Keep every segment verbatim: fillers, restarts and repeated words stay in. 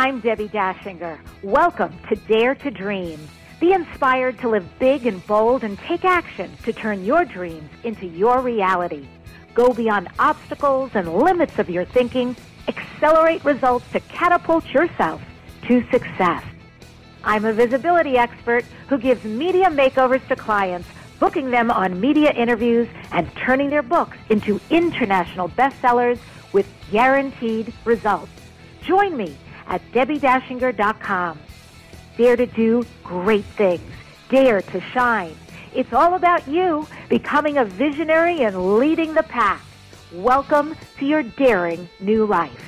I'm Debbie Dashinger. Welcome to Dare to Dream. Be inspired to live big and bold and take action to turn your dreams into your reality. Go beyond obstacles and limits of your thinking. Accelerate results to catapult yourself to success. I'm a visibility expert who gives media makeovers to clients, booking them on media interviews and turning their books into international bestsellers with guaranteed results. Join me at debbie dashinger dot com. Dare to do great things. Dare to shine. It's all about you becoming a visionary and leading the pack. Welcome to your daring new life.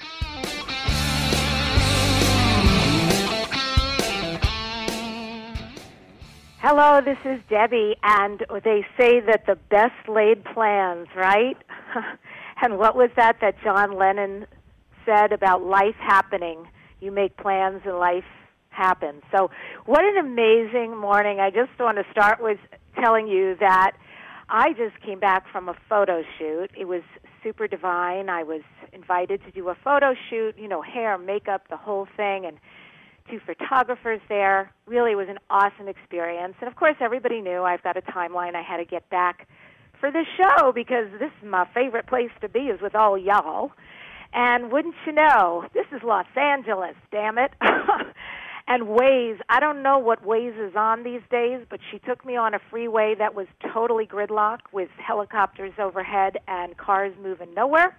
Hello, this is Debbie, and they say that the best laid plans, right? And what was that that John Lennon said about life happening? You make plans and life happens. So what an amazing morning. I just want to start with telling you that I just came back from a photo shoot. It was super divine. I was invited to do a photo shoot, you know, hair, makeup, the whole thing, and two photographers there. Really was an awesome experience. And, of course, everybody knew I've got a timeline. I had to get back for the show because this is my favorite place to be is with all y'all. And wouldn't you know, this is Los Angeles, damn it. And Waze, I don't know what Waze is on these days, but she took me on a freeway that was totally gridlocked with helicopters overhead and cars moving nowhere.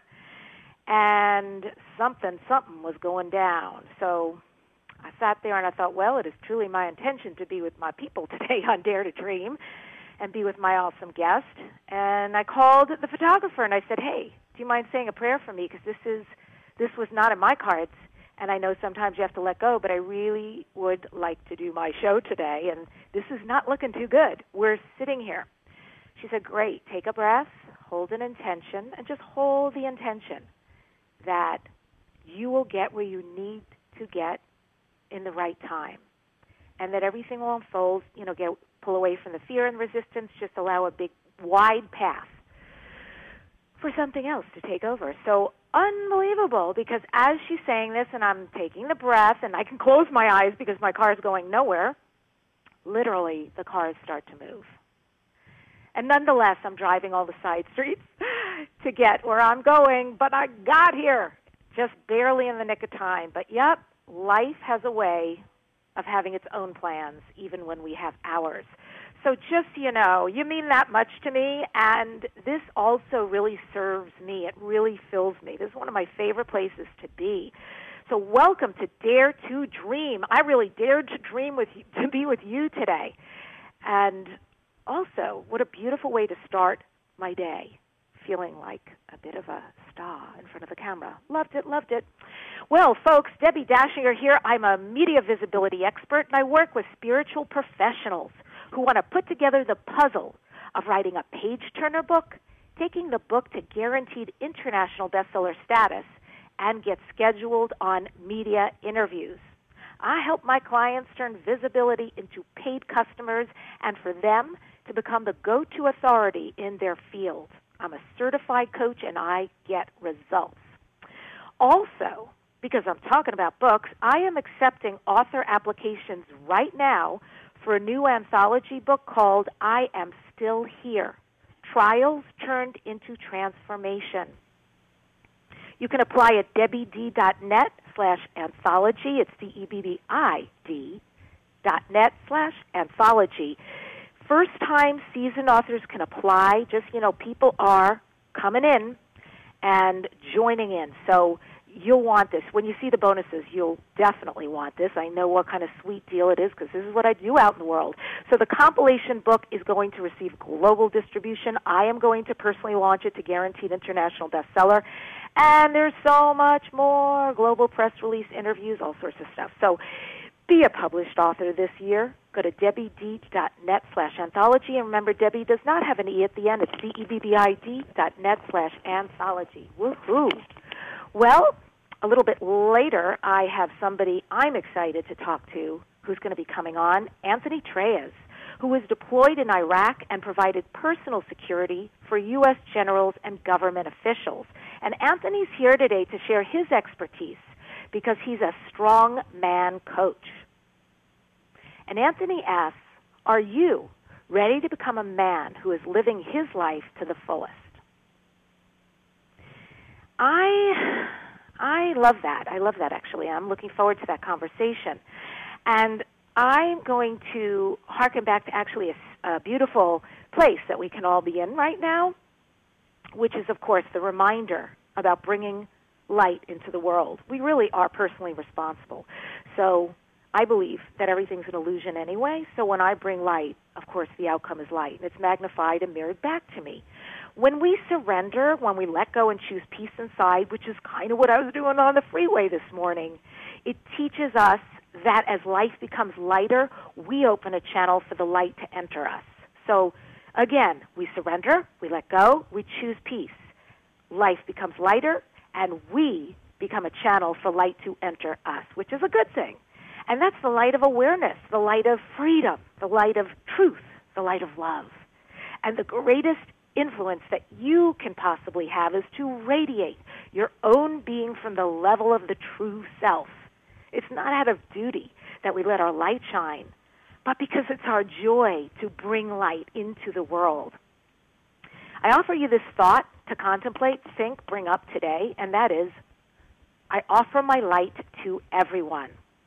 And something, something was going down. So I sat there and I thought, well, it is truly my intention to be with my people today on Dare to Dream and be with my awesome guest. And I called the photographer and I said, hey, do you mind saying a prayer for me? Because this is this was not in my cards. And I know sometimes you have to let go, but I really would like to do my show today, and this is not looking too good. We're sitting here. She said, great, take a breath, hold an intention, and just hold the intention that you will get where you need to get in the right time, and that everything will unfold, you know, get pull away from the fear and resistance, just allow a big, wide path for something else to take over. So unbelievable, because as she's saying this and I'm taking the breath and I can close my eyes because my car is going nowhere, literally the cars start to move. And nonetheless, I'm driving all the side streets to get where I'm going, but I got here just barely in the nick of time. But yep, life has a way of having its own plans, even when we have ours. So just so you know, you mean that much to me, and this also really serves me. It really fills me. This is one of my favorite places to be. So welcome to Dare to Dream. I really dared to dream with you, to be with you today. And also, what a beautiful way to start my day, feeling like a bit of a star in front of the camera. Loved it, loved it. Well, folks, Debbie Dashinger here. I'm a media visibility expert, and I work with spiritual professionals who want to put together the puzzle of writing a page-turner book, taking the book to guaranteed international bestseller status, and get scheduled on media interviews. I help my clients turn visibility into paid customers and for them to become the go-to authority in their field. I'm a certified coach, and I get results. Also, because I'm talking about books, I am accepting author applications right now for a new anthology book called I Am Still Here, Trials Turned into Transformation. You can apply at debbied.net slash anthology. It's D E B B I D dot net slash anthology. First-time seasoned authors can apply. Just, you know, people are coming in and joining in. So you'll want this. When you see the bonuses, you'll definitely want this. I know what kind of sweet deal it is because this is what I do out in the world. So the compilation book is going to receive global distribution. I am going to personally launch it to guaranteed international bestseller. And there's so much more, global press release, interviews, all sorts of stuff. So be a published author this year. Go to debbied.net slash anthology. And remember, Debbie does not have an E at the end. It's D-E-B-B-I-D dot net slash anthology. Woohoo! Well, a little bit later, I have somebody I'm excited to talk to who's going to be coming on, Anthony Treyes, who was deployed in Iraq and provided personal security for U S generals and government officials. And Anthony's here today to share his expertise because he's a strong man coach. And Anthony asks, are you ready to become a man who is living his life to the fullest? I I love that. I love that, actually. I'm looking forward to that conversation. And I'm going to harken back to actually a, a beautiful place that we can all be in right now, which is, of course, the reminder about bringing light into the world. We really are personally responsible. So I believe that everything's an illusion anyway, so when I bring light, of course, the outcome is light, and it's magnified and mirrored back to me. When we surrender, when we let go and choose peace inside, which is kind of what I was doing on the freeway this morning, it teaches us that as life becomes lighter, we open a channel for the light to enter us. So, again, we surrender, we let go, we choose peace. Life becomes lighter, and we become a channel for light to enter us, which is a good thing. And that's the light of awareness, the light of freedom, the light of truth, the light of love. And the greatest influence that you can possibly have is to radiate your own being from the level of the true self. It's not out of duty that we let our light shine, but because it's our joy to bring light into the world. I offer you this thought to contemplate, think, bring up today, and that is, I offer my light to everyone.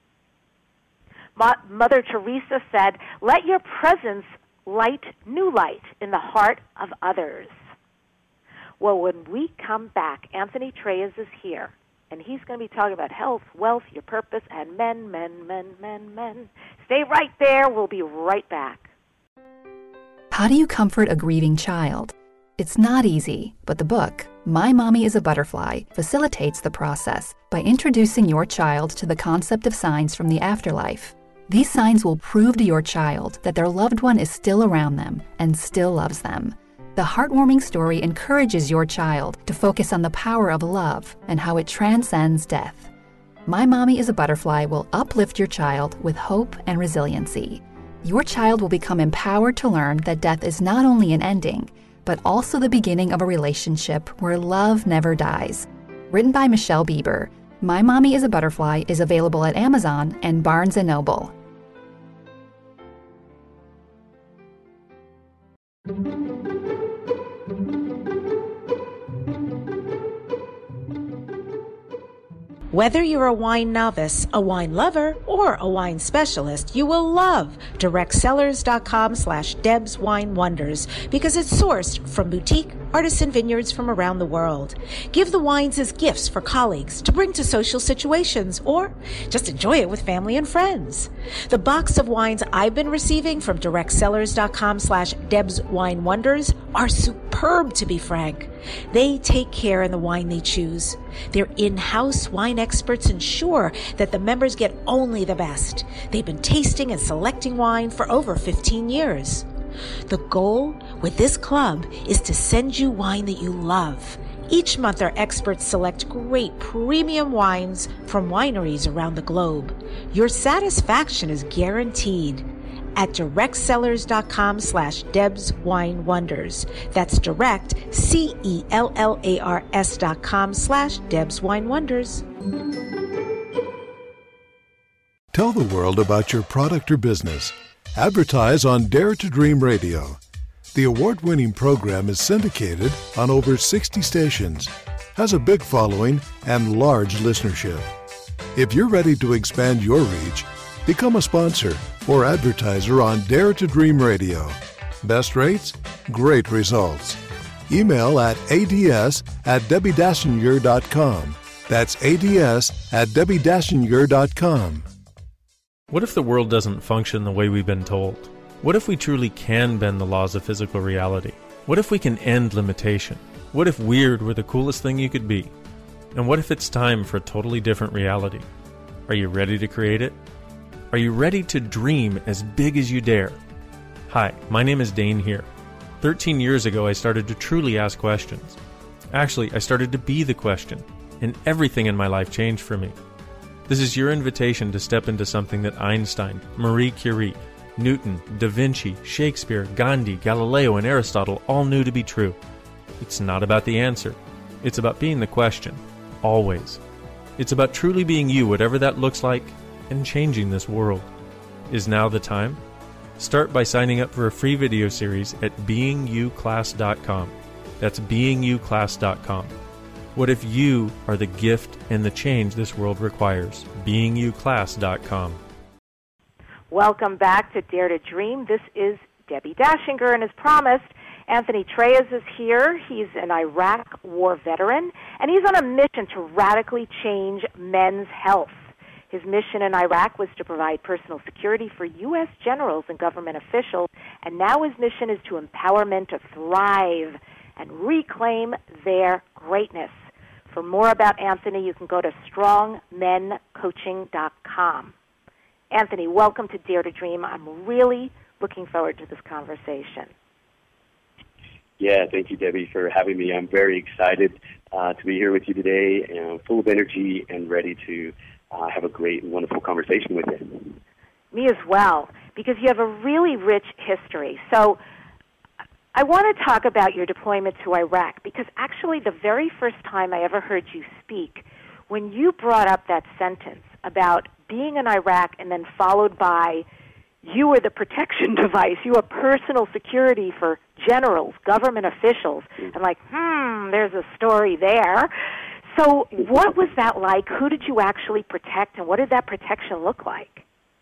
Mother Teresa said, let your presence light new light in the heart of others. Well, when we come back, Anthony Treyes is here, and he's going to be talking about health, wealth, your purpose, and men, men, men, men, men. Stay right there. We'll be right back. How do you comfort a grieving child? It's not easy, but the book, My Mommy is a Butterfly, facilitates the process by introducing your child to the concept of signs from the afterlife. These signs will prove to your child that their loved one is still around them and still loves them. The heartwarming story encourages your child to focus on the power of love and how it transcends death. My Mommy is a Butterfly will uplift your child with hope and resiliency. Your child will become empowered to learn that death is not only an ending, but also the beginning of a relationship where love never dies. Written by Michelle Bieber, My Mommy is a Butterfly is available at Amazon and Barnes and Noble. Whether you're a wine novice, a wine lover, or a wine specialist, you will love directsellers.com slash Deb's Wine Wonders because it's sourced from boutique artisan vineyards from around the world. Give the wines as gifts for colleagues to bring to social situations or just enjoy it with family and friends. The box of wines I've been receiving from directsellers.com slash Deb's Wine Wonders are superb, to be frank. They take care in the wine they choose. Their in-house wine experts ensure that the members get only the best. They've been tasting and selecting wine for over fifteen years. The goal with this club is to send you wine that you love. Each month, our experts select great premium wines from wineries around the globe. Your satisfaction is guaranteed at directsellers.com slash Deb's Wine Wonders. That's direct, C E L L A R S dot com slash Deb's Wine Wonders. Tell the world about your product or business. Advertise on Dare to Dream Radio. The award-winning program is syndicated on over sixty stations, has a big following, and large listenership. If you're ready to expand your reach, become a sponsor or advertiser on Dare to Dream Radio. Best rates? Great results. Email at ads at debbie dassinger dot com. That's ads at debbie dassinger dot com. What if the world doesn't function the way we've been told? What if we truly can bend the laws of physical reality? What if we can end limitation? What if weird were the coolest thing you could be? And what if it's time for a totally different reality? Are you ready to create it? Are you ready to dream as big as you dare? Hi, my name is Dane here. thirteen years ago, I started to truly ask questions. Actually, I started to be the question, and everything in my life changed for me. This is your invitation to step into something that Einstein, Marie Curie, Newton, Da Vinci, Shakespeare, Gandhi, Galileo, and Aristotle all knew to be true. It's not about the answer. It's about being the question. Always. It's about truly being you, whatever that looks like, and changing this world. Is now the time? Start by signing up for a free video series at being you class dot com. That's being you class dot com. What if you are the gift and the change this world requires? being you class dot com. Welcome back to Dare to Dream. This is Debbie Dashinger, and as promised, Anthony Treyes is here. He's an Iraq war veteran, and he's on a mission to radically change men's health. His mission in Iraq was to provide personal security for U S generals and government officials, and now his mission is to empower men to thrive and reclaim their greatness. For more about Anthony, you can go to strong men coaching dot com. Anthony, welcome to Dare to Dream. I'm really looking forward to this conversation. Yeah, thank you, Debbie, for having me. I'm very excited uh, to be here with you today, and full of energy and ready to uh, have a great and wonderful conversation with you. Me as well, because you have a really rich history. So I want to talk about your deployment to Iraq, because actually the very first time I ever heard you speak, when you brought up that sentence about being in Iraq and then followed by you were the protection device, you were personal security for generals, government officials. I'm like, hmm, there's a story there. So what was that like? Who did you actually protect, and what did that protection look like?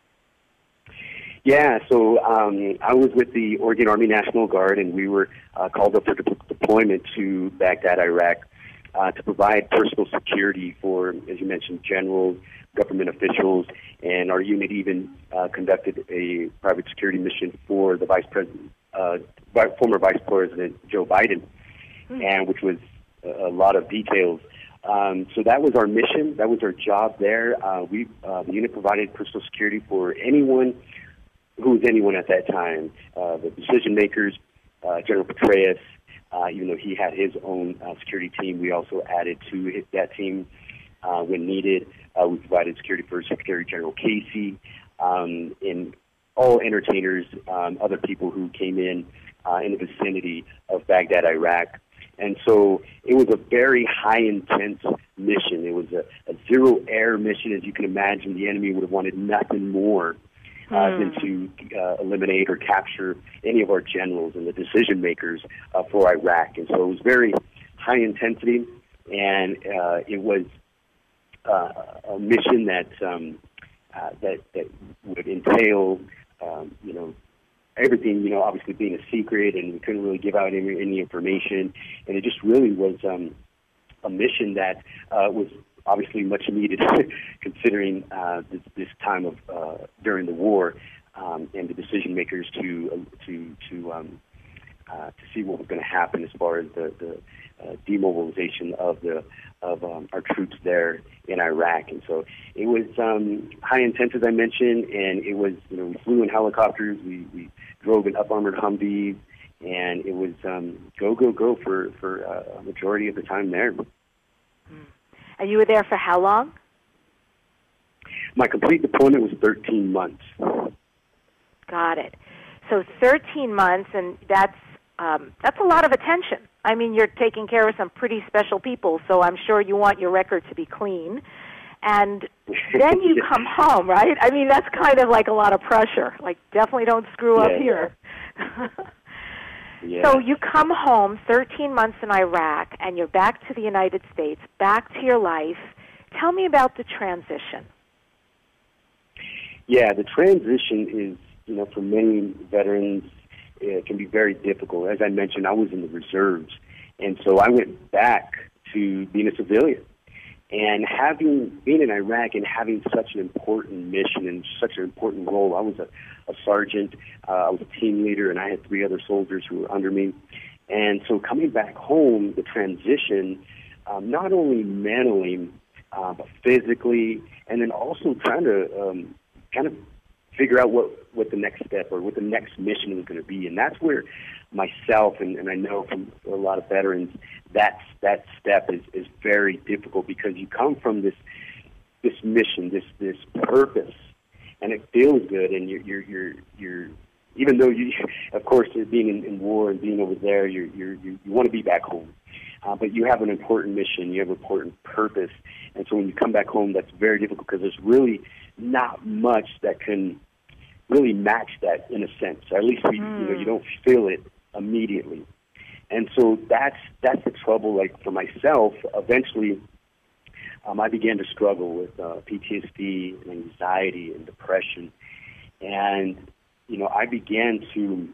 Yeah, so um, I was with the Oregon Army National Guard, and we were uh, called up for de- deployment to Baghdad, Iraq, uh, to provide personal security for, as you mentioned, generals, government officials, and our unit even uh, conducted a private security mission for the vice president, uh, former Vice President Joe Biden, mm-hmm. and which was a, a lot of details. Um, so that was our mission. That was our job there. Uh, we uh, the unit provided personal security for anyone who was anyone at that time. Uh, the decision makers, uh, General Petraeus, uh, even though he had his own uh, security team, we also added to his, that team uh, when needed. Uh, we provided security for Secretary General Casey, um, and all entertainers, um, other people who came in uh, in the vicinity of Baghdad, Iraq. And so it was a very high-intense mission. It was a, a zero-air mission. As you can imagine, the enemy would have wanted nothing more uh, hmm. than to uh, eliminate or capture any of our generals and the decision-makers uh, for Iraq. And so it was very high intensity, and uh, it was uh, a mission that, um, uh, that that would entail, um, you know, everything, you know, obviously being a secret, and we couldn't really give out any, any information. And it just really was um, a mission that uh, was obviously much needed considering uh, this, this time of uh, during the war, um, and the decision makers to uh, to to um, uh, to see what was going to happen as far as the, the uh, demobilization of the of um, our troops there in Iraq. And so it was um, high intense, as I mentioned, and it was, you know, we flew in helicopters, we, we drove in up-armored Humvees, and it was um, go, go, go for, for uh, a majority of the time there. Mm. And you were there for how long? My complete deployment was thirteen months. Got it. So thirteen months, and that's um, that's a lot of attention. I mean, you're taking care of some pretty special people, so I'm sure you want your record to be clean. And then you come home, right? I mean, that's kind of like a lot of pressure. Like, definitely don't screw yeah. up here. yeah. So you come home, thirteen months in Iraq, and you're back to the United States, back to your life. Tell me about the transition. Yeah, the transition is, you know, for many veterans, it can be very difficult. As I mentioned, I was in the reserves, and so I went back to being a civilian. And having been in Iraq and having such an important mission and such an important role, I was a, a sergeant, uh, I was a team leader, and I had three other soldiers who were under me. And so coming back home, the transition, um, not only mentally, uh, but physically, and then also trying to um, kind of figure out what, what the next step or what the next mission was going to be. And that's where myself, and, and I know from a lot of veterans, that's, that step is, is very difficult, because you come from this this mission, this this purpose, and it feels good, and you're you're you're, you're even though you, of course, being in, in war and being over there, you're, you're, you you want to be back home. uh, but you have an important mission, you have an important purpose, and so when you come back home, that's very difficult because there's really not much that can really match that in a sense. Or at least we, mm. you know, you don't feel it immediately, and so that's that's the trouble. Like for myself, eventually, um, I began to struggle with uh, P T S D and anxiety and depression, and you know, I began to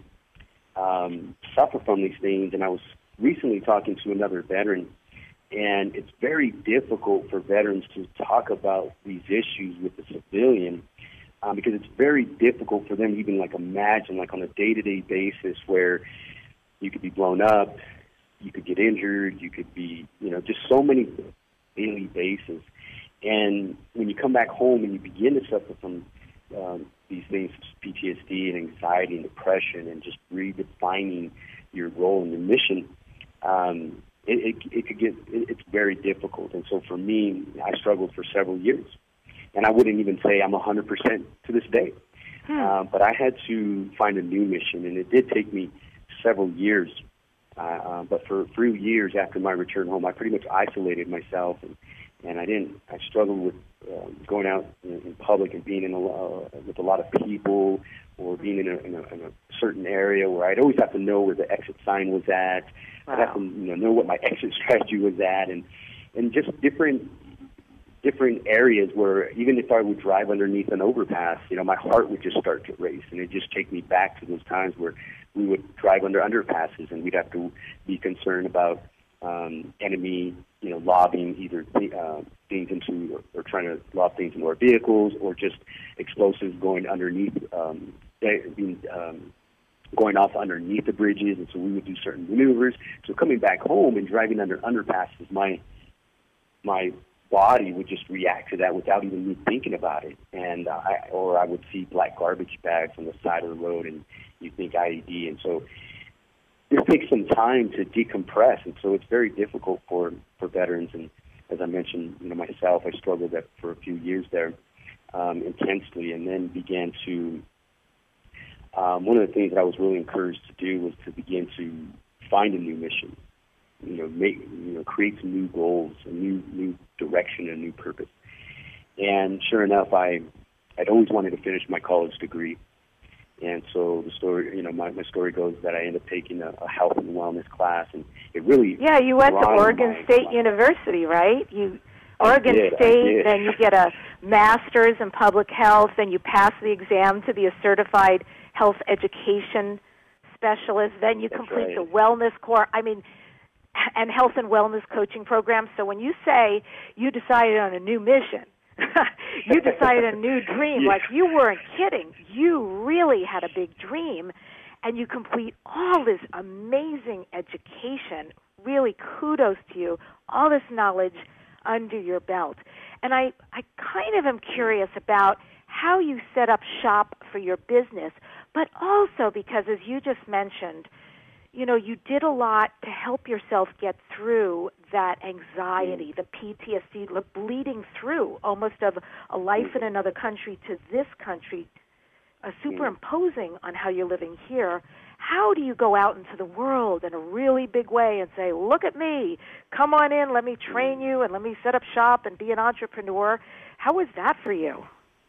um, suffer from these things. And I was recently talking to another veteran, and it's very difficult for veterans to talk about these issues with the civilian um, because it's very difficult for them to even like imagine like on a day-to-day basis where you could be blown up, you could get injured, you could be, you know, just so many daily basis. And when you come back home and you begin to suffer from um, these things, P T S D and anxiety and depression, and just redefining your role and your mission, um, it, it, it could get, it, it's very difficult. And so for me, I struggled for several years. And I wouldn't even say I'm one hundred percent to this day. Hmm. Uh, but I had to find a new mission, and it did take me several years. Uh, uh, but for three years after my return home, I pretty much isolated myself, and, and I didn't. I struggled with um, going out in, in public and being in a, uh, with a lot of people, or being in a, in, a, in a certain area where I'd always have to know where the exit sign was at. Wow. I'd have to you know, know what my exit strategy was at, and and just different. different areas where even if I would drive underneath an overpass, you know, my heart would just start to race, and it'd just take me back to those times where we would drive under underpasses, and we'd have to be concerned about um, enemy, you know, lobbing either uh, things into or, or trying to lob things into our vehicles, or just explosives going underneath, um, being, um, going off underneath the bridges, and so we would do certain maneuvers. So coming back home and driving under underpasses, my my body would just react to that without even me thinking about it. And uh, I, or I would see black garbage bags on the side of the road, and you think I E D. And so it takes some time to decompress, and so it's very difficult for, for veterans. And as I mentioned, you know, myself, I struggled that for a few years there um, intensely, and then began to. Um, one of the things that I was really encouraged to do was to begin to find a new mission. You know, make you know, create some new goals, a new new direction, a new purpose. And sure enough, I I'd always wanted to finish my college degree, and so the story, you know, my, my story goes that I ended up taking a, a health and wellness class, and it really yeah, you went to Oregon my, State my, University, right? You Oregon did, State, then you get a master's in public health, then you pass the exam to be a certified health education specialist, then you That's complete right. the wellness core. I mean. And health and wellness coaching programs. So when you say you decided on a new mission, you decided a new dream, yeah. like you weren't kidding. You really had a big dream, and you complete all this amazing education. Really kudos to you, all this knowledge under your belt. And I, I kind of am curious about how you set up shop for your business, but also because, as you just mentioned, you know, you did a lot to help yourself get through that anxiety, the P T S D, bleeding through almost of a life in another country to this country, uh, superimposing on how you're living here. How do you go out into the world in a really big way and say, look at me, come on in, let me train you, and let me set up shop and be an entrepreneur? How was that for you?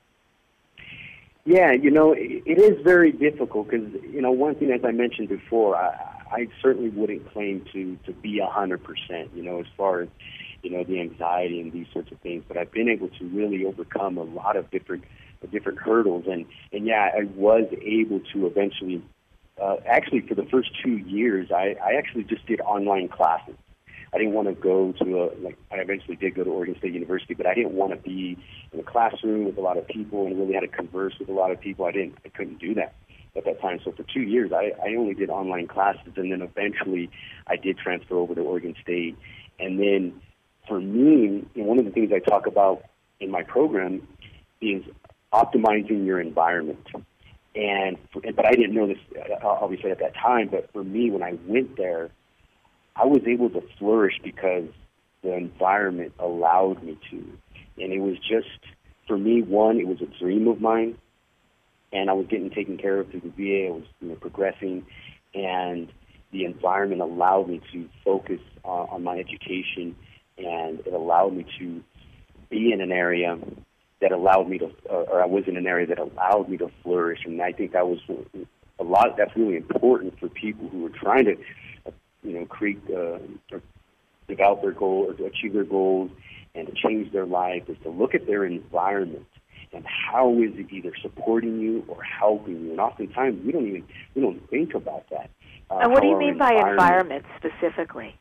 Yeah, you know, it, it is very difficult because, you know, one thing, as I mentioned before, I, I certainly wouldn't claim to, to be one hundred percent, you know, as far as, you know, the anxiety and these sorts of things. But I've been able to really overcome a lot of different different hurdles. And, and yeah, I was able to eventually, uh, actually for the first two years, I, I actually just did online classes. I didn't want to go to a, like, I eventually did go to Oregon State University, but I didn't want to be in a classroom with a lot of people and really had to converse with a lot of people. I didn't, I couldn't do that at that time. So for two years, I, I only did online classes, and then eventually I did transfer over to Oregon State. And then for me, you know, one of the things I talk about in my program is optimizing your environment. And, but I didn't know this, obviously, at that time, but for me, when I went there, I was able to flourish because the environment allowed me to. And it was just, for me, one, it was a dream of mine, and I was getting taken care of through the V A. I was, you know, progressing, and the environment allowed me to focus uh, on my education, and it allowed me to be in an area that allowed me to, uh, or I was in an area that allowed me to flourish. And I think that was a lot. That's really important for people who are trying to, uh, you know, create uh, or develop their goal or to achieve their goals and to change their life, is to look at their environment and how is it either supporting you or helping you. And oftentimes we don't even we don't think about that. Uh, and what do you mean by environment, environment specifically?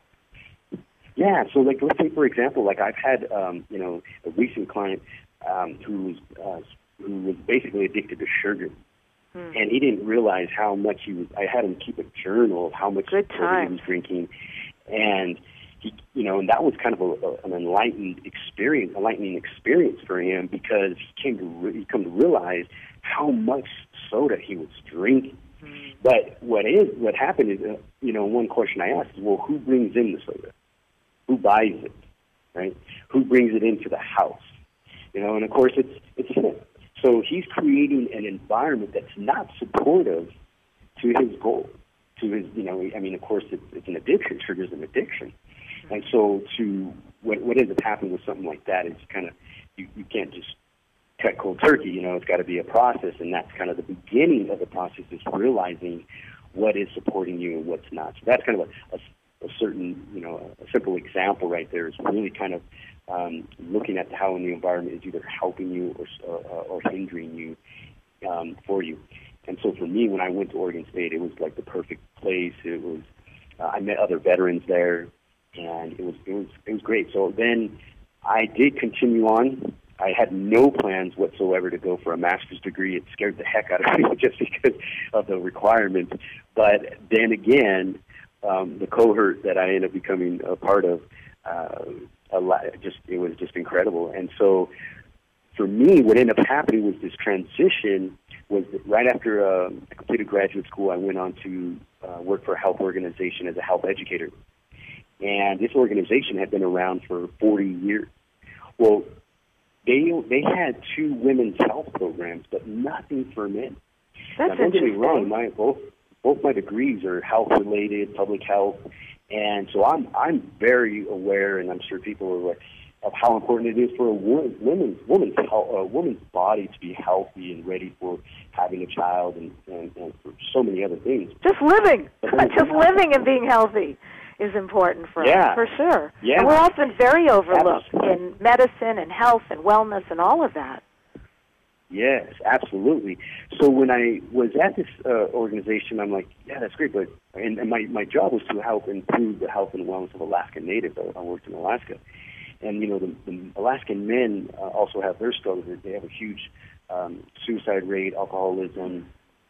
Yeah, so like let's say for example, like I've had um, you know a recent client um, who was uh, who was basically addicted to sugar, hmm. and he didn't realize how much he was. I had him keep a journal of how much Good sugar he was drinking, and he, you know, and that was kind of a, a, an enlightened experience, enlightening experience for him, because he came to re- he come to realize how much soda he was drinking. Hmm. But what is what happened is, uh, you know, one question I asked is, well, who brings in the soda? Who buys it, right? Who brings it into the house? You know, and of course it's it's him. So he's creating an environment that's not supportive to his goal, to his, you know, I mean, of course it's, it's an addiction. Sugar's an addiction. And so to what what ends up happening with something like that is kind of, you, you can't just cut cold turkey, you know, it's got to be a process, and that's kind of the beginning of the process, is realizing what is supporting you and what's not. So that's kind of a, a a certain, you know, a simple example right there is really kind of um, looking at how in the environment is either helping you or uh, or hindering you um, for you. And so for me, when I went to Oregon State, it was like the perfect place. It was, uh, I met other veterans there, and it was it was it was great. So then I did continue on. I had no plans whatsoever to go for a master's degree. It scared the heck out of me just because of the requirements. But then again, Um, the cohort that I ended up becoming a part of, uh, a lot, just it was just incredible. And so, for me, what ended up happening was this transition. Was that right after uh, I completed graduate school, I went on to uh, work for a health organization as a health educator, and this organization had been around for forty years. Well, they they had two women's health programs, but nothing for men. That's now, don't get me interesting. wrong, my both. Both my degrees are health-related, public health, and so I'm I'm very aware, and I'm sure people are aware of how important it is for a woman, woman's woman's health, a woman's body to be healthy and ready for having a child, and, and, and for so many other things. Just living, just living and being healthy is important for yeah. us, for sure. Yeah. And we're often very overlooked Absolutely. in medicine and health and wellness and all of that. Yes, absolutely. So when I was at this uh, organization, I'm like, yeah, that's great. But and, and my, my job was to help improve the health and wellness of Alaskan natives. I, I worked in Alaska. And, you know, the, the Alaskan men uh, also have their struggles. They have a huge um, suicide rate, alcoholism.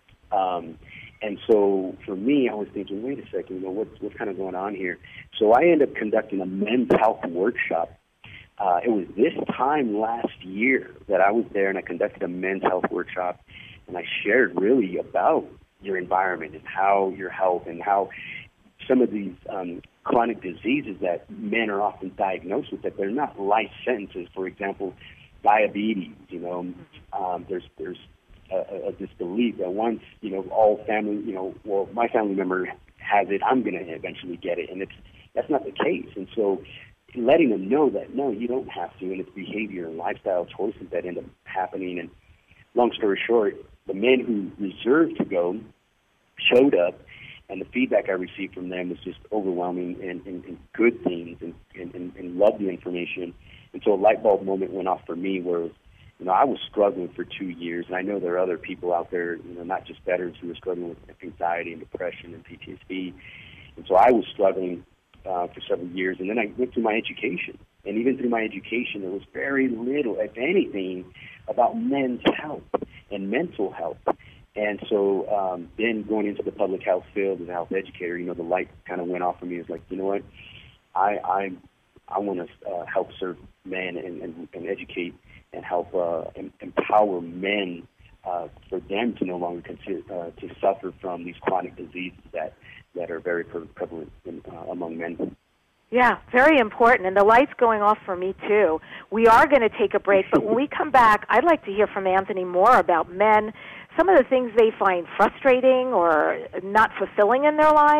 Um, and so for me, I was thinking, wait a second, you know, what's, what's kind of going on here? So I ended up conducting a men's health workshop. Uh, it was this time last year that I was there, and I conducted a men's health workshop, and I shared really about your environment and how your health and how some of these um, chronic diseases that men are often diagnosed with, that they're not life sentences. For example, diabetes. You know, um, there's there's a, a disbelief that once you know all family, you know, well, my family member has it, I'm going to eventually get it, and it's that's not the case. And so, letting them know that, no, you don't have to, and it's behavior and lifestyle choices that end up happening. And long story short, the men who reserved to go showed up, and the feedback I received from them was just overwhelming and, and, and good things, and, and, and loved the information. And so a light bulb moment went off for me where, you know, I was struggling for two years, and I know there are other people out there, you know, not just veterans who are struggling with anxiety and depression and P T S D. And so I was struggling Uh, for several years, and then I went through my education, and even through my education, there was very little, if anything, about men's health and mental health. And so um, then going into the public health field as a health educator, you know, the light kind of went off for me. It's like, you know what, I I, I want to uh, help serve men and, and, and educate and help uh, em- empower men uh, for them to no longer consider, uh, to suffer from these chronic diseases that that are very prevalent in, uh, among men. Yeah, very important. And the light's going off for me, too. We are going to take a break, but when we come back, I'd like to hear from Anthony more about men, some of the things they find frustrating or not fulfilling in their lives,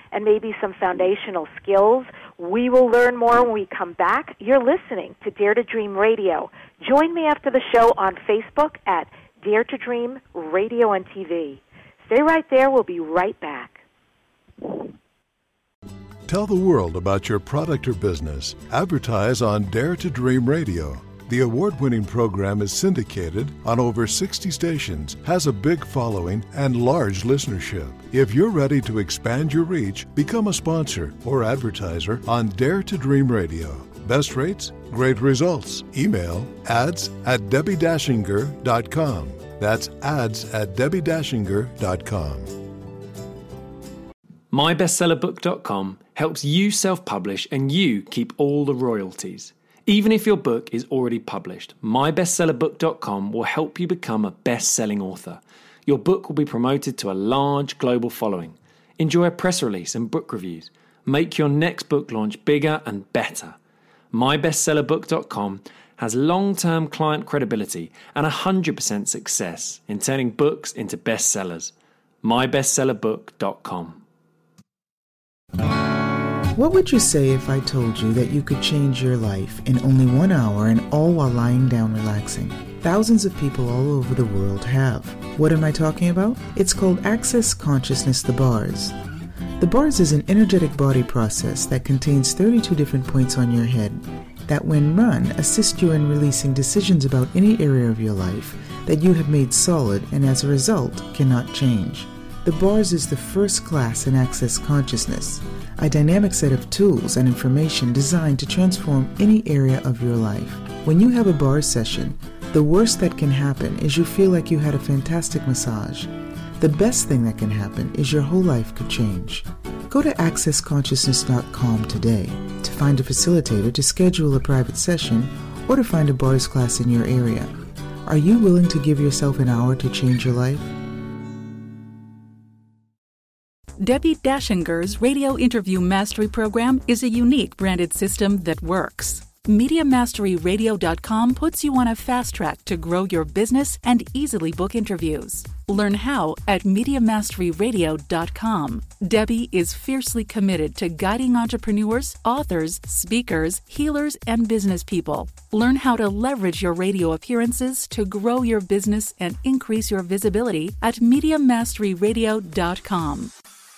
and maybe some foundational skills. We will learn more when we come back. You're listening to Dare to Dream Radio. Join me after the show on Facebook at Dare to Dream Radio and T V. Stay right there. We'll be right back. Tell the world about your product or business. Advertise on Dare to Dream Radio. The award-winning program is syndicated on over sixty stations, has a big following, and large listenership. If you're ready to expand your reach, become a sponsor or advertiser on Dare to Dream Radio. Best rates, great results. Email ads at debbie dashinger dot com. That's ads at debbie dashinger dot com. my bestseller book dot com helps you self-publish and you keep all the royalties. Even if your book is already published, my bestseller book dot com will help you become a best-selling author. Your book will be promoted to a large global following. Enjoy a press release and book reviews. Make your next book launch bigger and better. my bestseller book dot com has long-term client credibility and one hundred percent success in turning books into bestsellers. my bestseller book dot com. What would you say if I told you that you could change your life in only one hour and all while lying down relaxing? Thousands of people all over the world have. What am I talking about? It's called Access Consciousness, the bars. The bars is an energetic body process that contains thirty-two different points on your head that, when run, assist you in releasing decisions about any area of your life that you have made solid and as a result cannot change. The bars is the first class in Access Consciousness, a dynamic set of tools and information designed to transform any area of your life. When you have a bar session, the worst that can happen is you feel like you had a fantastic massage. The best thing that can happen is your whole life could change. Go to access consciousness dot com today to find a facilitator to schedule a private session or to find a bars class in your area. Are you willing to give yourself an hour to change your life? Debbie Dashinger's Radio Interview Mastery Program is a unique branded system that works. Media Mastery Radio dot com puts you on a fast track to grow your business and easily book interviews. Learn how at Media Mastery Radio dot com. Debbie is fiercely committed to guiding entrepreneurs, authors, speakers, healers, and business people. Learn how to leverage your radio appearances to grow your business and increase your visibility at Media Mastery Radio dot com.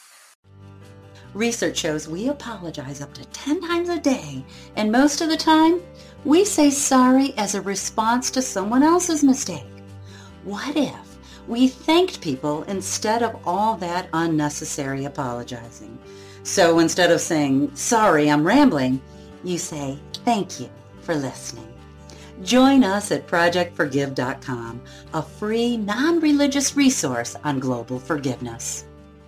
Research shows we apologize up to ten times a day, and most of the time, we say sorry as a response to someone else's mistake. What if we thanked people instead of all that unnecessary apologizing? So instead of saying, sorry, I'm rambling, you say, thank you for listening. Join us at project forgive dot com, a free, non-religious resource on global forgiveness.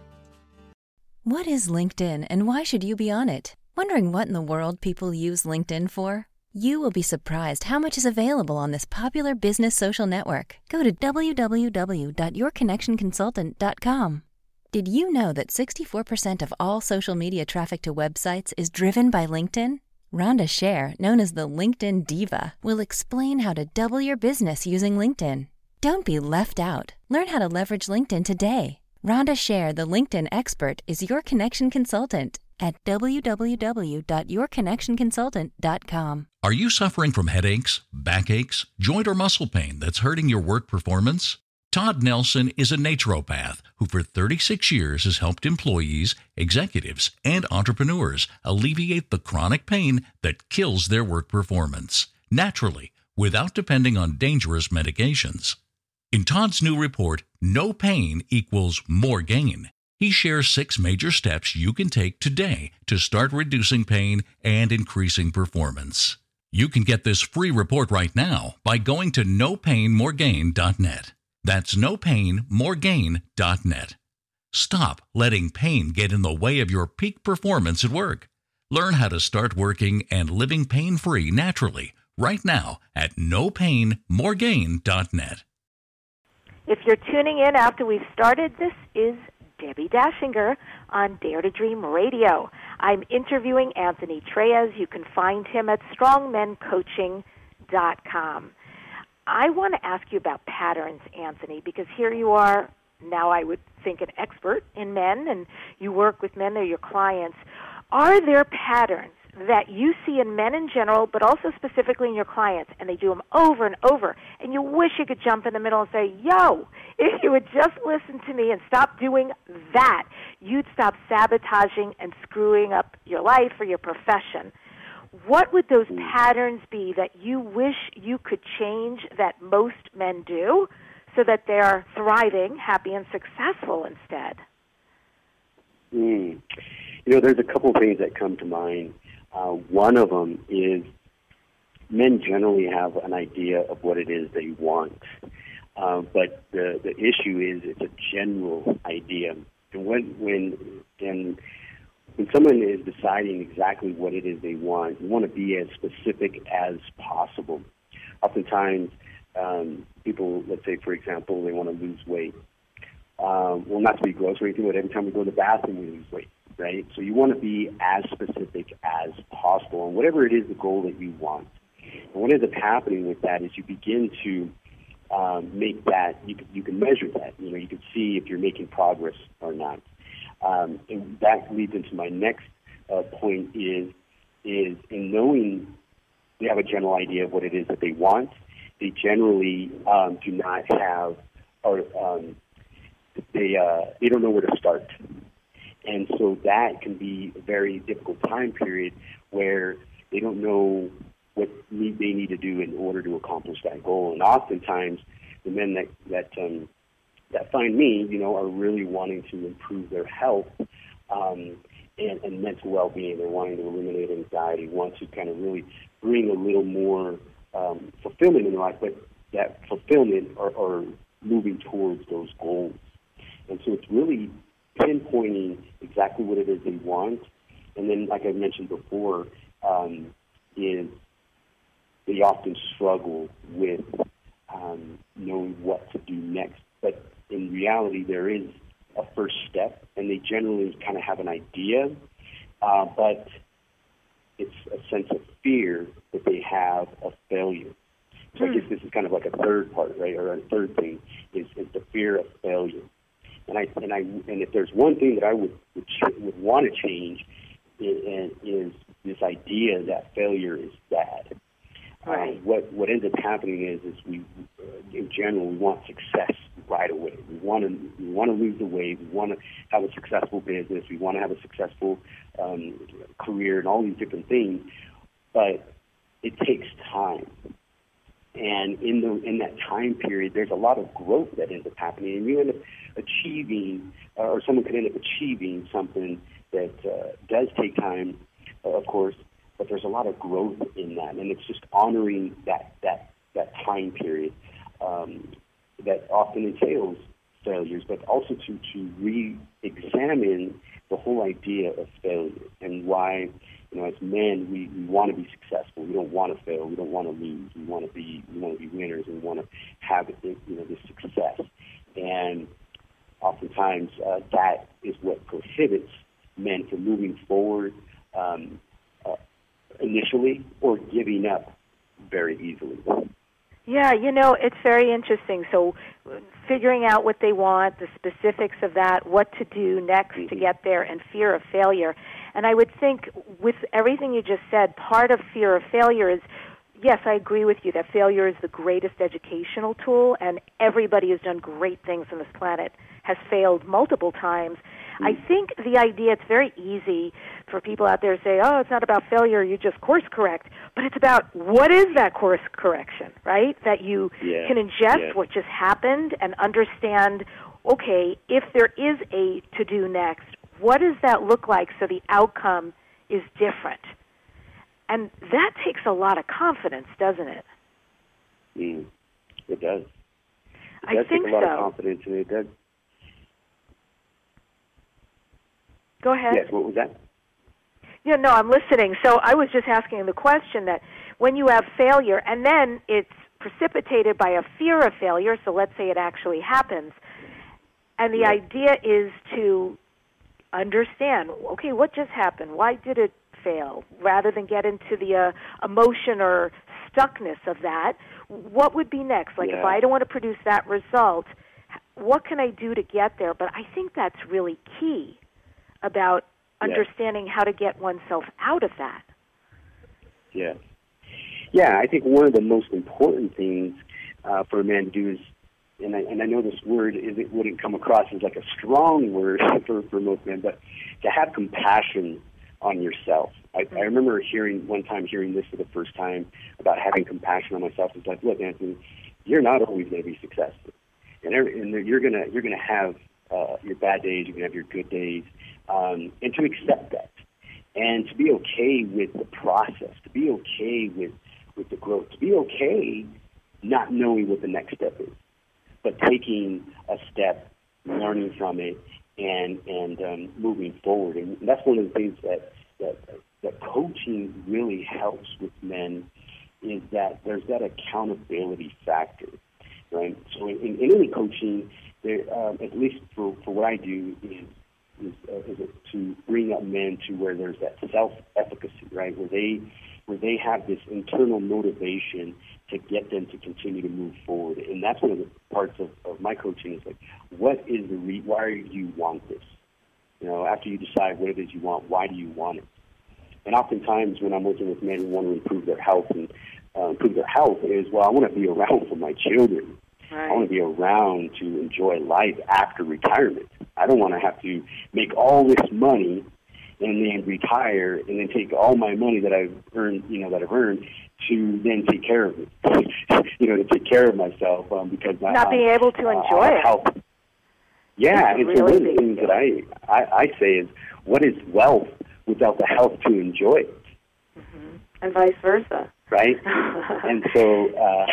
What is LinkedIn and why should you be on it? Wondering what in the world people use LinkedIn for? You will be surprised how much is available on this popular business social network. Go to w w w dot your connection consultant dot com. Did you know that sixty-four percent of all social media traffic to websites is driven by LinkedIn? Rhonda Scher, known as the LinkedIn Diva, will explain how to double your business using LinkedIn. Don't be left out. Learn how to leverage LinkedIn today. Rhonda Scher, the LinkedIn expert, is your connection consultant at w w w dot your connection consultant dot com. Are you suffering from headaches, backaches, joint or muscle pain that's hurting your work performance? Todd Nelson is a naturopath who for thirty-six years has helped employees, executives, and entrepreneurs alleviate the chronic pain that kills their work performance naturally without depending on dangerous medications. In Todd's new report, No Pain Equals More Gain, he shares six major steps you can take today to start reducing pain and increasing performance. You can get this free report right now by going to no pain more gain dot net. That's no pain more gain dot net. Stop letting pain get in the way of your peak performance at work. Learn how to start working and living pain-free naturally right now at no pain more gain dot net. If you're tuning in after we've started, this is Debbie Dashinger on Dare to Dream Radio. I'm interviewing Anthony Treyes. You can find him at strong men coaching dot com. I want to ask you about patterns, Anthony, because here you are now I would think an expert in men, and you work with men, they're your clients. Are there patterns that you see in men in general, but also specifically in your clients, and they do them over and over, and you wish you could jump in the middle and say, yo, if you would just listen to me and stop doing that, you'd stop sabotaging and screwing up your life or your profession. What would those patterns be that you wish you could change that most men do so that they're thriving, happy, and successful instead? Mm. You know, there's a couple of things that come to mind. Uh, one of them is men generally have an idea of what it is they want, uh, but the the issue is it's a general idea. And when when and when someone is deciding exactly what it is they want, you want to be as specific as possible. Oftentimes, um, people, let's say, for example, they want to lose weight. Um, well, not to be gross or anything, but every time we go to the bathroom, we lose weight. Right? So you want to be as specific as possible on whatever it is the goal that you want. And what ends up happening with that is you begin to um, make that, you can, you can measure that. You know, you can see if you're making progress or not. Um, and that leads into my next uh, point is, is in knowing they have a general idea of what it is that they want, they generally um, do not have, or um, they, uh, they don't know where to start. And so that can be a very difficult time period where they don't know what need, they need to do in order to accomplish that goal. And oftentimes, the men that that um, that find me, you know, are really wanting to improve their health um, and, and mental well-being. They're wanting to eliminate anxiety, want to kind of really bring a little more um, fulfillment in their life, but that fulfillment are, are moving towards those goals. And so it's really pinpointing exactly what it is they want, and then, like I mentioned before, um, is they often struggle with um, knowing what to do next. But in reality, there is a first step, and they generally kind of have an idea, uh, but it's a sense of fear that they have of failure. So I guess this is kind of like a third part, right, or a third thing, is, is the fear of failure. And I and I and if there's one thing that I would would, ch- would want to change, is, is this idea that failure is bad. Right. Uh, what what ends up happening is is we, uh, in general, we want success right away. We want to we want to lose the weight. We want to have a successful business. We want to have a successful um, career and all these different things. But it takes time. And in the in that time period, there's a lot of growth that ends up happening, and you end up achieving, uh, or someone could end up achieving something that uh, does take time, uh, of course, but there's a lot of growth in that, and it's just honoring that that that time period um, that often entails failures, but also to to re-examine the whole idea of failure and why. You know, as men, we, we want to be successful. We don't want to fail. We don't want to lose. We want to be we want to be winners, and we want to have you know this success. And oftentimes, uh, that is what prohibits men from moving forward um, uh, initially or giving up very easily. Yeah, you know, it's very interesting. So figuring out what they want, the specifics of that, what to do next mm-hmm. to get there, and fear of failure. And I would think with everything you just said, part of fear of failure is, yes, I agree with you that failure is the greatest educational tool, and everybody who's done great things on this planet has failed multiple times. Mm-hmm. I think the idea, it's very easy for people out there to say, oh, it's not about failure, you just course correct. But it's about what is that course correction, right? That you yeah. can ingest yeah. what just happened and understand, okay, if there is a to-do next, what does that look like so the outcome is different? And that takes a lot of confidence, doesn't it? Mm, it does. It I does think take a lot so. of confidence, and it does. Go ahead. Yes, what was that? Yeah, no, I'm listening. So I was just asking the question that when you have failure, and then it's precipitated by a fear of failure, so let's say it actually happens, and the yeah. idea is to understand, okay, what just happened? Why did it fail? Rather than get into the uh, emotion or stuckness of that, what would be next? Like yeah. if I don't want to produce that result, what can I do to get there? But I think that's really key about yes. understanding how to get oneself out of that. Yeah. Yeah, I think one of the most important things uh, for a man to do is, and I, and I know this word is, it wouldn't come across as like a strong word for, for most men, but to have compassion on yourself. I, I remember hearing one time hearing this for the first time about having compassion on myself. It's like, look, Anthony, you're not always going to be successful, and, every, and you're gonna you're gonna have uh, your bad days, you're gonna have your good days, um, and to accept that, and to be okay with the process, to be okay with with the growth, to be okay not knowing what the next step is, but taking a step, learning from it, and and um, moving forward. And that's one of the things that, that that coaching really helps with men, is that there's that accountability factor, right? So in, in any coaching, there, um, at least for, for what I do, is is, uh, is it to bring up men to where there's that self-efficacy, right, where they where they have this internal motivation to get them to continue to move forward. And that's one of the parts of, of my coaching is like, what is the re- why do you want this? You know, after you decide what it is you want, why do you want it? And oftentimes when I'm working with men who want to improve their health and uh, improve their health is, well, I want to be around for my children. Right. I want to be around to enjoy life after retirement. I don't want to have to make all this money and then retire and then take all my money that I've earned, you know, that I've earned to then take care of it, you know, to take care of myself um, because not I, being able to uh, enjoy it. Health. Yeah, and really so one of the things that I, I, I say is, what is wealth without the health to enjoy it? Mm-hmm. And vice versa. Right? And so,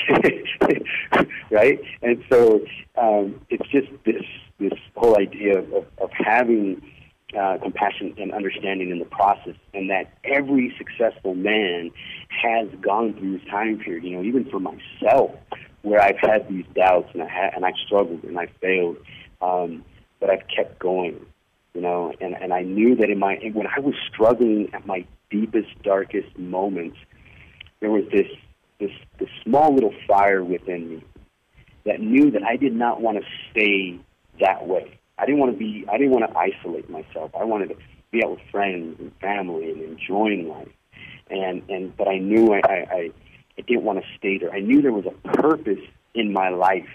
uh, right? And so um, it's just this this whole idea of, of having uh, compassion and understanding in the process, and that every successful man has gone through this time period, you know, even for myself, where I've had these doubts and I ha- and I've struggled and I failed, um, but I've kept going, you know, and, and I knew that in my when I was struggling at my deepest, darkest moments, there was this this this small little fire within me that knew that I did not want to stay that way. I didn't want to be. I didn't want to isolate myself. I wanted to be out with friends and family and enjoying life. And and but I knew I I, I didn't want to stay there. I knew there was a purpose in my life,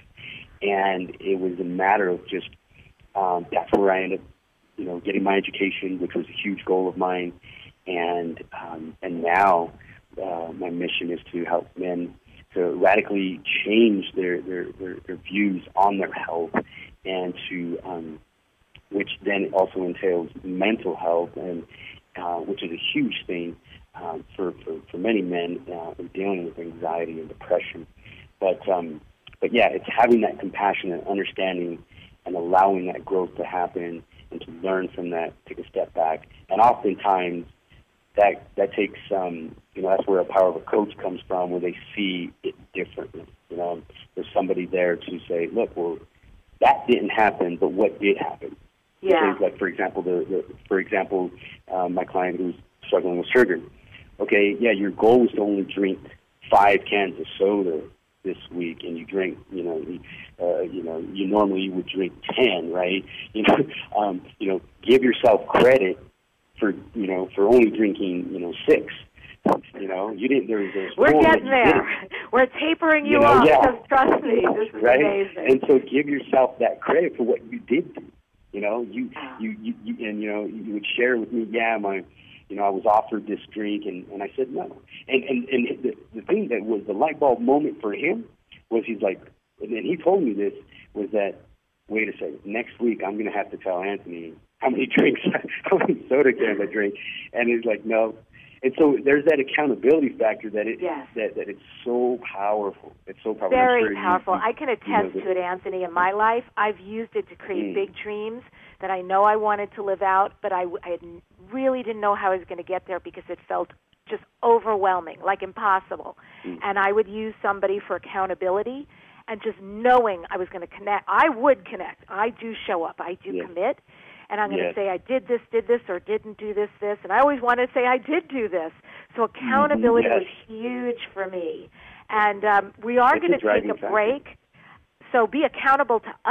and it was a matter of just um, that's where I ended up, you know, getting my education, which was a huge goal of mine, and um, and now. Uh, my mission is to help men to radically change their, their, their, their views on their health, and to um, which then also entails mental health, and uh, which is a huge thing um, for, for, for many men uh, in dealing with anxiety and depression. But um, but yeah, it's having that compassion and understanding and allowing that growth to happen, and to learn from that, take a step back, and oftentimes. That that takes um you know that's where the power of a coach comes from, where they see it differently. You know, there's somebody there to say, look, well, that didn't happen, but what did happen? Yeah. Because, like for example, the, the for example, um, my client who's struggling with sugar. Okay, yeah, your goal is to only drink five cans of soda this week, and you drink, you know, uh, you know, you normally would drink ten, right? You know, um, you know, give yourself credit. For you know, for only drinking, you know, six. You know, you didn't. There was. We're getting there. We're tapering you, you know, off. Yeah. Just trust me. This is right? amazing. And so, give yourself that credit for what you did do. You know, you, you, you, you, and you know, you would share with me. Yeah, my, you know, I was offered this drink, and, and I said no. And and and the the thing that was the light bulb moment for him was he's like, and then he told me this was that. Wait a second. Next week, I'm going to have to tell Anthony how many drinks, how many soda cans I drink, and he's like, no. And so there's that accountability factor that it yes. that that it's so powerful. It's so powerful. Very sure powerful. You, you, I can attest you know, to it, Anthony. In my life, I've used it to create mm. big dreams that I know I wanted to live out, but I, I really didn't know how I was going to get there because it felt just overwhelming, like impossible. Mm. And I would use somebody for accountability. And just knowing I was going to connect, I would connect. I do show up. I do yes. commit. And I'm going to yes. say I did this, did this, or didn't do this, this. And I always wanted to say I did do this. So accountability mm-hmm. yes. was huge for me. And um, we are it's going to take a factor. break. So be accountable to us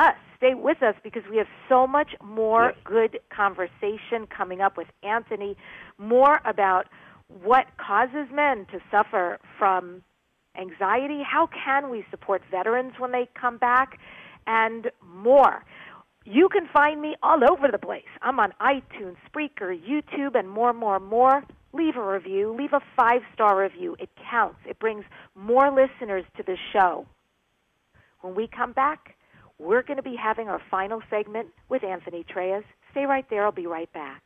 stay with us because we have so much more yes. good conversation coming up with Anthony, more about what causes men to suffer from anxiety, how can we support veterans when they come back, and more. You can find me all over the place. I'm on iTunes, Spreaker, YouTube, and more, more, more. Leave a review. Leave a five-star review. It counts. It brings more listeners to the show. When we come back, we're going to be having our final segment with Anthony Treyes. Stay right there. I'll be right back.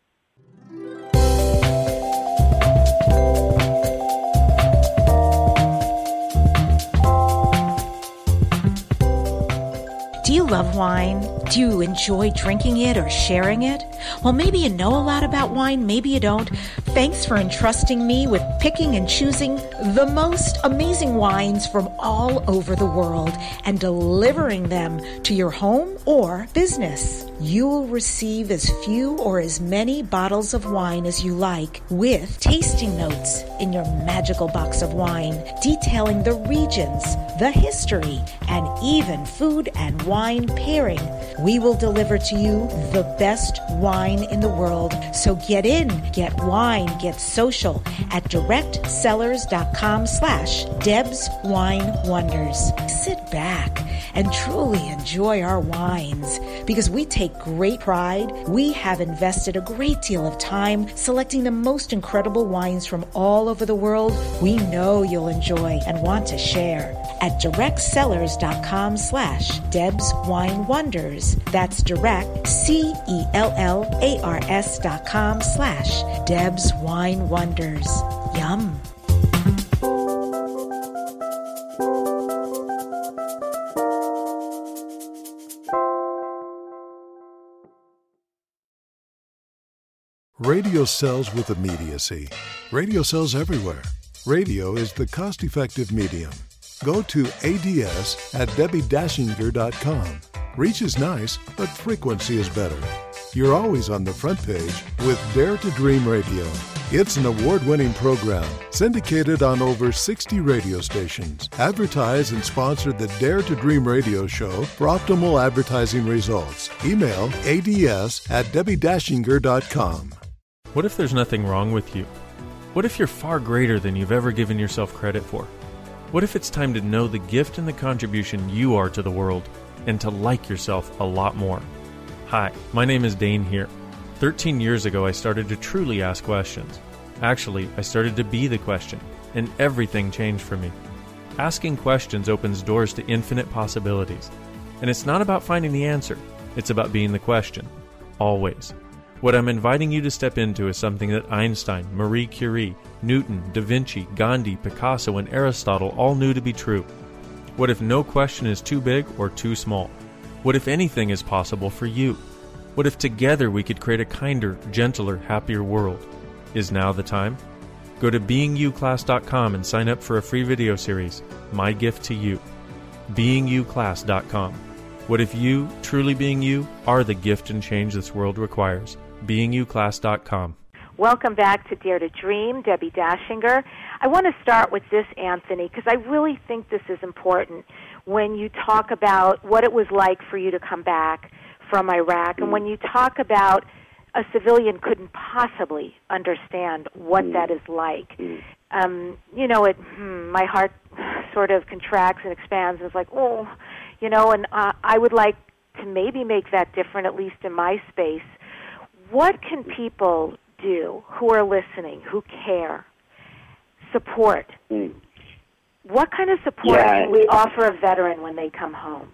Do you love wine? Do you enjoy drinking it or sharing it? Well, maybe you know a lot about wine, maybe you don't. Thanks for entrusting me with picking and choosing the most amazing wines from all over the world and delivering them to your home or business. You will receive as few or as many bottles of wine as you like, with tasting notes in your magical box of wine detailing the regions, the history, and even food and wine pairing. We will deliver to you the best wine in the world. So get in, get wine, get social at directsellers.com slash Deb's Wine Wonders. Sit back and truly enjoy our wines because we take great pride. We have invested a great deal of time selecting the most incredible wines from all over the world we know you'll enjoy and want to share at directsellers.com slash Deb's Wine Wonders. That's direct, C E L L A R S dot com slash Deb's Wine Wonders. Yum. Radio sells with immediacy. Radio sells everywhere. Radio is the cost-effective medium. Go to A D S at Debbie Dashinger dot com. Reach is nice, but frequency is better. You're always on the front page with Dare to Dream Radio. It's an award-winning program syndicated on over sixty radio stations. Advertise and sponsor the Dare to Dream Radio show for optimal advertising results. Email A D S at Debbie Dashinger dot com. What if there's nothing wrong with you? What if you're far greater than you've ever given yourself credit for? What if it's time to know the gift and the contribution you are to the world and to like yourself a lot more? Hi, my name is Dane here. thirteen years ago, I started to truly ask questions. Actually, I started to be the question, and everything changed for me. Asking questions opens doors to infinite possibilities. And it's not about finding the answer, it's about being the question. Always. What I'm inviting you to step into is something that Einstein, Marie Curie, Newton, Da Vinci, Gandhi, Picasso, and Aristotle all knew to be true. What if no question is too big or too small? What if anything is possible for you? What if together we could create a kinder, gentler, happier world? Is now the time? Go to being you class dot com and sign up for a free video series, My Gift to You. being you class dot com. What if you, truly being you, are the gift and change this world requires? being you class dot com. Welcome back to Dare to Dream, Debbie Dashinger. I want to start with this, Anthony, because I really think this is important when you talk about what it was like for you to come back from Iraq, and when you talk about a civilian couldn't possibly understand what that is like. Um, you know, it. Hmm, my heart sort of contracts and expands, and it's like, oh, you know, and uh, I would like to maybe make that different, at least in my space. What can people do who are listening, who care, support? Mm. What kind of support yeah. can we offer a veteran when they come home?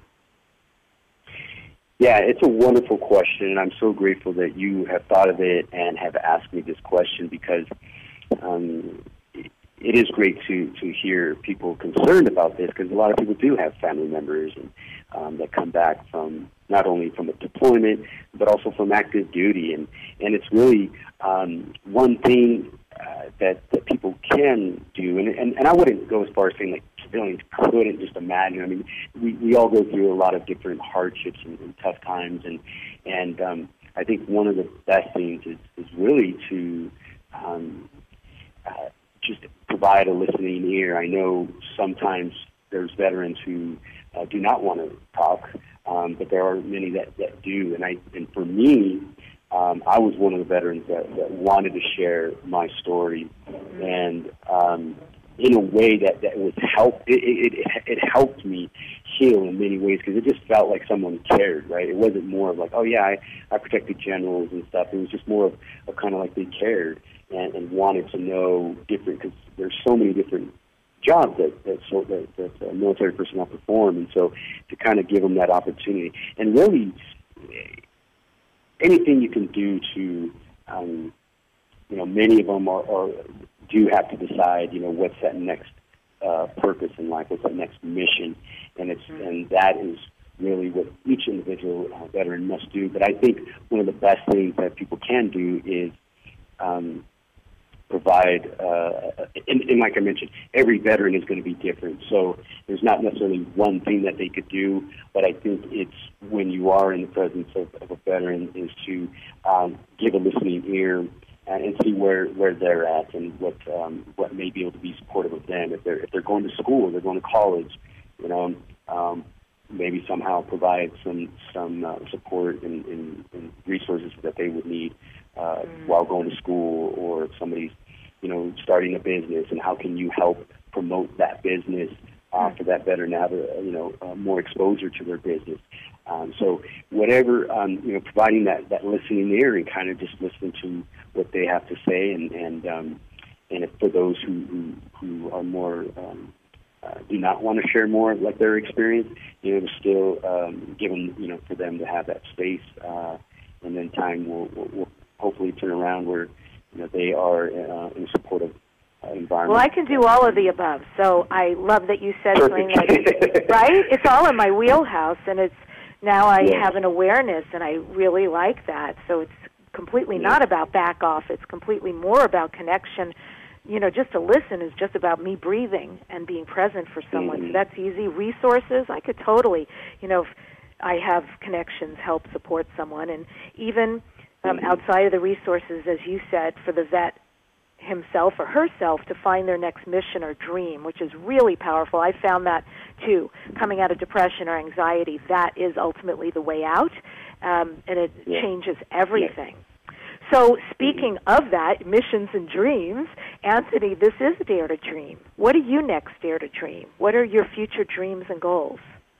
Yeah, it's a wonderful question, and I'm so grateful that you have thought of it and have asked me this question because um, it is great to, to hear people concerned about this because a lot of people do have family members and, um, that come back from not only from a deployment but also from active duty, and, and it's really um, one thing uh, that, that people can do, and, and, and I wouldn't go as far as saying like civilians couldn't just imagine. I mean, we, we all go through a lot of different hardships and, and tough times, and and um, I think one of the best things is, is really to um, uh, just provide a listening ear. I know sometimes there's veterans who uh, do not want to talk, um, but there are many that, that do. And I and for me, um, I was one of the veterans that, that wanted to share my story, and um, in a way that, that was help. It, it, it, it helped me heal in many ways, because it just felt like someone cared, right? It wasn't more of like, oh yeah, I, I protected generals and stuff. It was just more of, of kind of like they cared and, and wanted to know different, because there's so many different jobs that that, so, that that uh, military personnel perform, and so to kind of give them that opportunity, and really anything you can do to, um, you know, many of them are, are do have to decide, you know, what's that next uh, purpose in life, what's that next mission, and it's mm-hmm. and that is really what each individual uh, veteran must do. But I think one of the best things that people can do is um, provide, uh, and, and like I mentioned, every veteran is going to be different. So there's not necessarily one thing that they could do, but I think it's when you are in the presence of, of a veteran is to um, give a listening ear and, and see where, where they're at and what um, what may be able to be supportive of them. If they're if they're going to school, they're going to college, you know, um, maybe somehow provide some some uh, support and, and, and resources that they would need uh, mm. while going to school, or if somebody's, you know, starting a business, and how can you help promote that business uh, mm. for that veteran to have, a, you know, uh, more exposure to their business. Um, so whatever, um, you know, providing that, that listening ear and kind of just listening to what they have to say, and and um, and if for those who who, who are more um, Uh, do not want to share more like their experience, you know, to still um, give them, you know, for them to have that space, uh, and then time will, will, will hopefully turn around where, you know, they are uh, in a supportive uh, environment. Well, I can do all of the above, so I love that you said something like, right? It's all in my wheelhouse, and it's now I yes. have an awareness, and I really like that. So it's completely yes. not about back off. It's completely more about connection. You know, just to listen is just about me breathing and being present for someone. Mm-hmm. So that's easy. Resources, I could totally, you know, if I have connections, help support someone. And even um, mm-hmm. outside of the resources, as you said, for the vet himself or herself to find their next mission or dream, which is really powerful. I found that, too. Coming out of depression or anxiety, that is ultimately the way out, um, and it yeah. changes everything. Yeah. So speaking of that, missions and dreams, Anthony, this is Dare to Dream. What are you next, Dare to Dream? What are your future dreams and goals?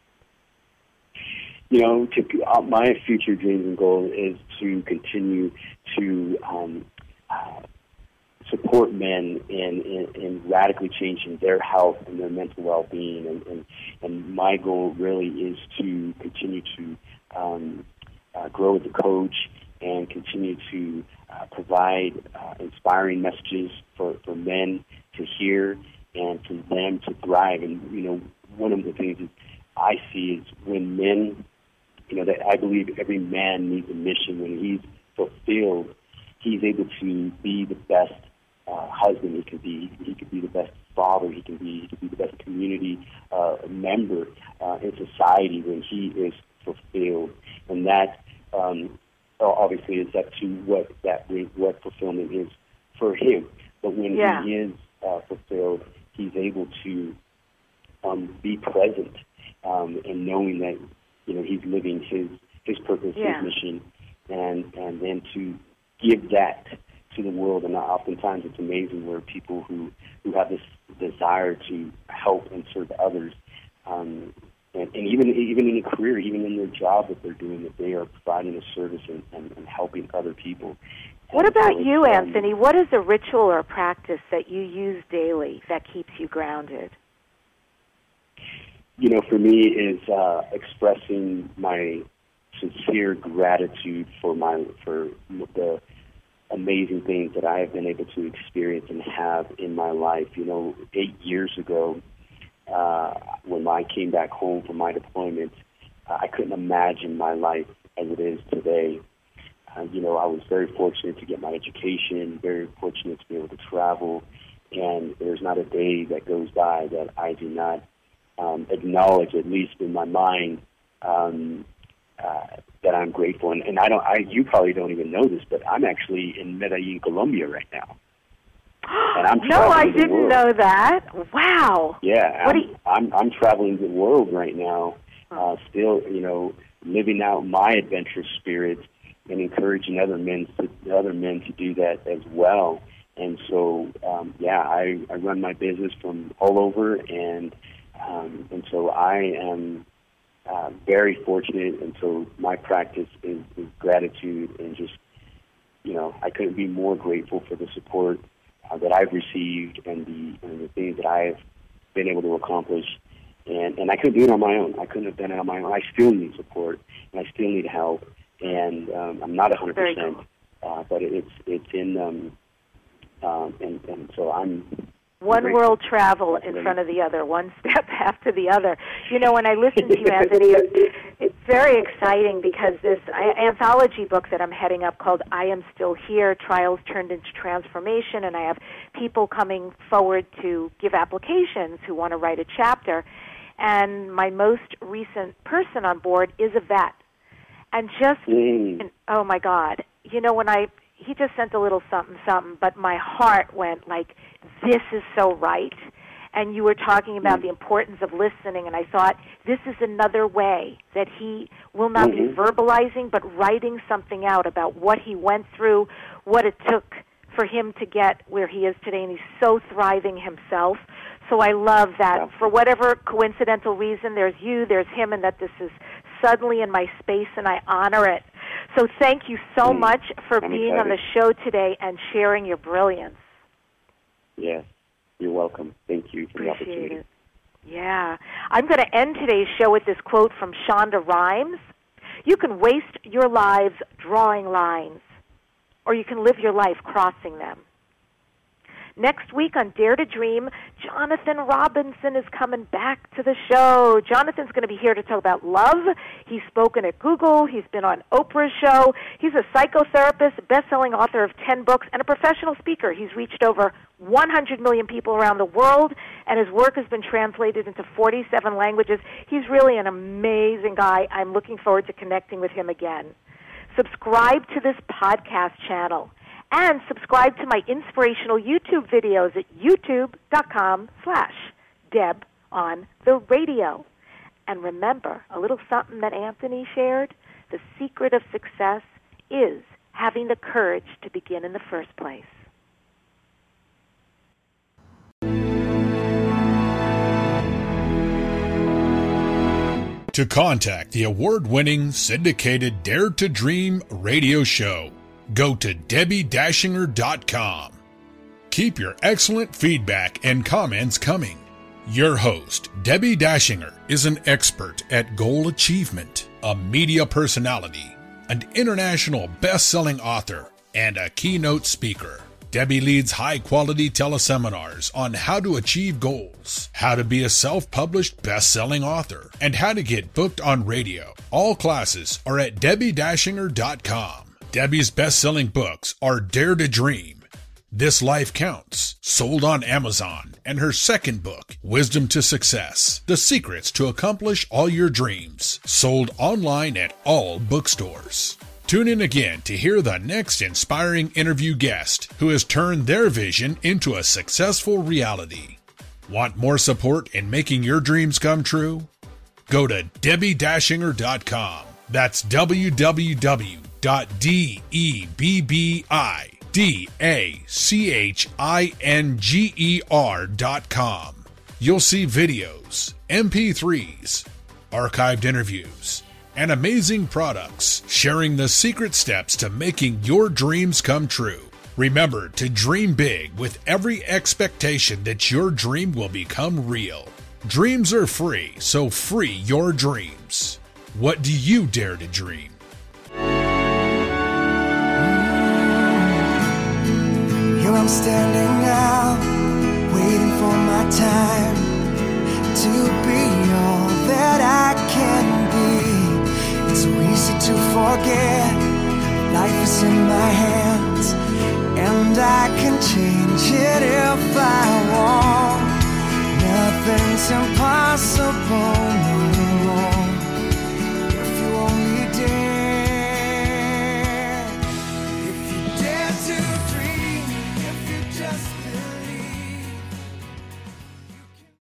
You know, to, uh, my future dreams and goals is to continue to um, uh, support men in, in, in radically changing their health and their mental well-being. And, and, and my goal really is to continue to um, uh, grow as a coach and continue to uh, provide uh, inspiring messages for, for men to hear and for them to thrive. And, you know, one of the things that I see is when men, you know, that I believe every man needs a mission. When he's fulfilled, he's able to be the best uh, husband he can be. He can be the best father he can be. He can be the best community uh, member uh, in society when he is fulfilled. And that, um, obviously, it's up to what that what fulfillment is for him. But when yeah. he is uh, fulfilled, he's able to um, be present um, and knowing that, you know, he's living his his purpose, yeah. his mission, and and then to give that to the world. And oftentimes, it's amazing where people who who have this desire to help and serve others. Um, And, and even even in a career, even in their job that they're doing, that they are providing a service and, and, and helping other people. What and about so you, um, Anthony? What is a ritual or practice that you use daily that keeps you grounded? You know, for me, is uh, expressing my sincere gratitude for my for the amazing things that I have been able to experience and have in my life. You know, eight years ago, Uh, when I came back home from my deployment, uh, I couldn't imagine my life as it is today. Uh, you know, I was very fortunate to get my education, very fortunate to be able to travel, and there's not a day that goes by that I do not um, acknowledge, at least in my mind, um, uh, that I'm grateful. And, and I don't, I, you probably don't even know this, but I'm actually in Medellin, Colombia right now. And I'm no, I didn't know that. Wow. Yeah, I'm, you... I'm I'm traveling the world right now, uh, still, you know, living out my adventurous spirit and encouraging other men to, other men to do that as well. And so, um, yeah, I, I run my business from all over, and um, and so I am uh, very fortunate. And so my practice is, is gratitude, and just, you know, I couldn't be more grateful for the support uh, that I've received and the and the things that I've been able to accomplish. And and I couldn't do it on my own. I couldn't have done it on my own. I still need support, and I still need help. And um, I'm not one hundred percent, uh, but it's it's in. Um, Um, and, and so I'm one grateful. world travel in front of the other, one step after the other. You know, when I listen to you, Anthony, it's, it's very exciting because this anthology book that I'm heading up called I Am Still Here, Trials Turned into Transformation, and I have people coming forward to give applications who want to write a chapter. And my most recent person on board is a vet. And just, mm. oh my God, you know, when I... he just sent a little something, something, but my heart went like, this is so right. And you were talking about the importance of listening, and I thought, this is another way that he will not mm-hmm. be verbalizing, but writing something out about what he went through, what it took for him to get where he is today, and he's so thriving himself. So I love that. Yeah. For whatever coincidental reason, there's you, there's him, and that this is suddenly in my space, and I honor it. So thank you so mm. much for I'm being excited. on the show today and sharing your brilliance. Yes, you're welcome. Thank you for the Appreciate opportunity. it. Yeah. I'm going to end today's show with this quote from Shonda Rhimes. You can waste your lives drawing lines, or you can live your life crossing them. Next week on Dare to Dream, Jonathan Robinson is coming back to the show. Jonathan's going to be here to talk about love. He's spoken at Google. He's been on Oprah's show. He's a psychotherapist, best-selling author of ten books, and a professional speaker. He's reached over one hundred million people around the world, and his work has been translated into forty-seven languages. He's really an amazing guy. I'm looking forward to connecting with him again. Subscribe to this podcast channel. And subscribe to my inspirational YouTube videos at youtube.com slash Deb on the radio. And remember, a little something that Anthony shared, the secret of success is having the courage to begin in the first place. To contact the award-winning syndicated Dare to Dream radio show, go to Debbie Dashinger dot com. Keep your excellent feedback and comments coming. Your host, Debbie Dashinger, is an expert at goal achievement, a media personality, an international best-selling author, and a keynote speaker. Debbie leads high-quality teleseminars on how to achieve goals, how to be a self-published best-selling author, and how to get booked on radio. All classes are at Debbie Dashinger dot com. Debbie's best-selling books are Dare to Dream, This Life Counts, sold on Amazon, and her second book, Wisdom to Success, The Secrets to Accomplish All Your Dreams, sold online at all bookstores. Tune in again to hear the next inspiring interview guest who has turned their vision into a successful reality. Want more support in making your dreams come true? Go to Debbie Dashinger dot com. That's w w w dot debbi D A C H I N G E R dot com. You'll see videos, M P threes, archived interviews, and amazing products sharing the secret steps to making your dreams come true. Remember to dream big with every expectation that your dream will become real. Dreams are free, so free your dreams. What do you dare to dream? Here I'm standing now, waiting for my time to be all that I can be. It's so easy to forget, life is in my hands, and I can change it if I want. Nothing's impossible